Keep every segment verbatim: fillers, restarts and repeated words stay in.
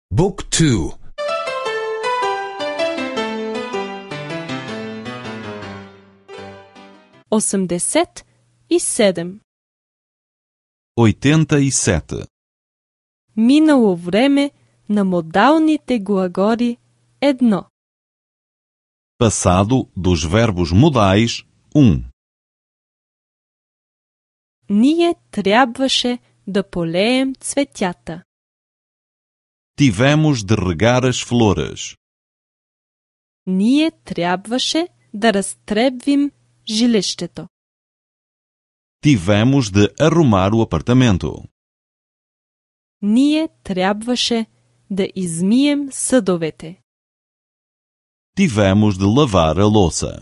بوك تو. осемдесет и седем. oitenta e sete. Минало време на модалните глаголи едно. Passado dos verbos modais um. Ние трябваше да полеем цветята. Tivemos de regar as flores. Ние трябваше да разтребвим жилището. Tivemos de arrumar o apartamento. Ние трябваше да измием съдовете. Tivemos de lavar a louça.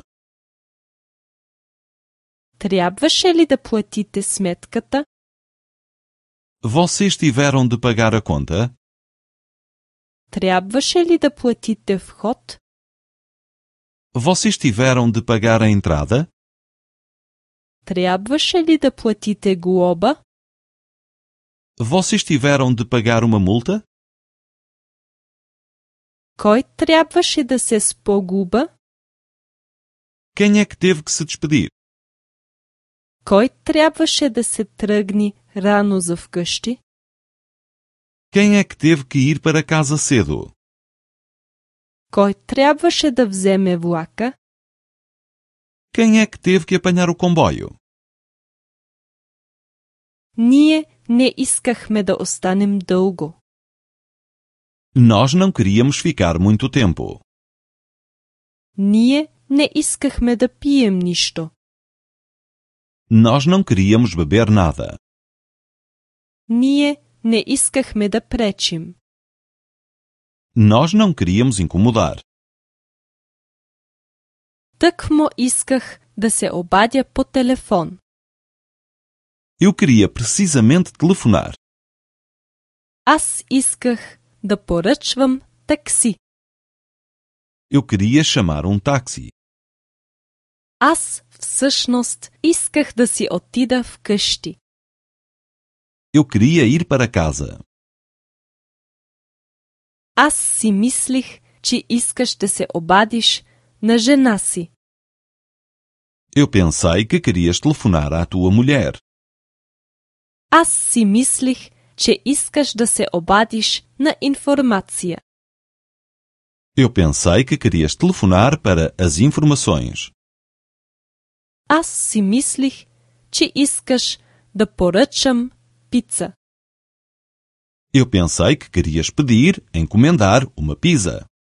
Трябваше ли да платите сметката? Vocês tiveram de pagar a conta? Трябваше ли да платите вход? Vocês tiveram de pagar a entrada? Трябваше ли да платите глоба? Vocês tiveram de pagar uma multa? Кой трябваше да се спогуба? Quem é que teve que se despedir? Кой трябваше да се тръгне рано за вкъщи? Quem é que teve que ir para casa cedo? Кой трябваше да вземе влака? Quem é que teve que apanhar o comboio? Ние не искахме да останем дълго. Nós não queríamos ficar muito tempo. Ние не искахме да пием нищо. Nós não queríamos beber nada. Ние не искахме да пречим. Nós não queríamos incomodar. Тъкмо исках да се обадя по телефон. Eu queria precisamente telefonar. Аз исках да поръчвам такси. Eu queria chamar um táxi. Аз всъщност исках да си отида вкъщи. Eu queria ir para casa. Аз си мислих, че искаш да се обадиш на жена си. Eu pensei que querias telefonar à tua mulher. Аз си мислих, че искаш да се обадиш на информация. Eu pensei que querias telefonar para as informações. Аз си мислих, че искаш да поръчам пица. Eu pensei que querias pedir, encomendar uma pizza.